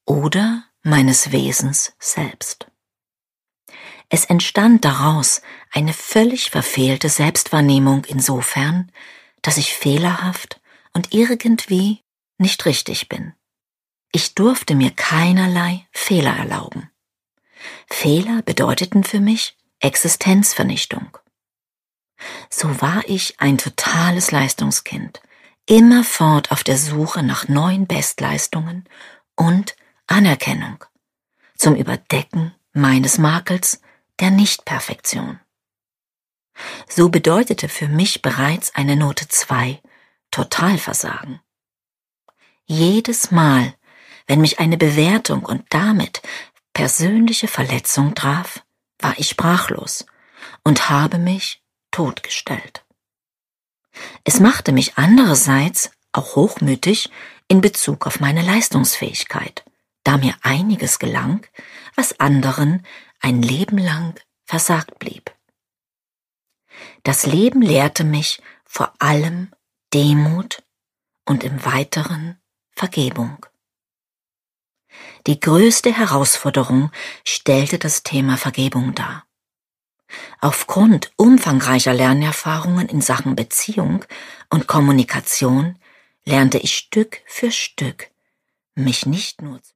oder meines Wesens selbst. Es entstand daraus eine völlig verfehlte Selbstwahrnehmung insofern, dass ich fehlerhaft und irgendwie nicht richtig bin. Ich durfte mir keinerlei Fehler erlauben. Fehler bedeuteten für mich Existenzvernichtung. So war ich ein totales Leistungskind, immerfort auf der Suche nach neuen Bestleistungen und Anerkennung, zum Überdecken meines Makels der Nichtperfektion. So bedeutete für mich bereits eine Note 2 Totalversagen. Jedes Mal, wenn mich eine Bewertung und damit persönliche Verletzung traf, war ich sprachlos und habe mich totgestellt. Es machte mich andererseits auch hochmütig in Bezug auf meine Leistungsfähigkeit, da mir einiges gelang, was anderen ein Leben lang versagt blieb. Das Leben lehrte mich vor allem Demut und im Weiteren Vergebung. Die größte Herausforderung stellte das Thema Vergebung dar. Aufgrund umfangreicher Lernerfahrungen in Sachen Beziehung und Kommunikation lernte ich Stück für Stück, mich nicht nur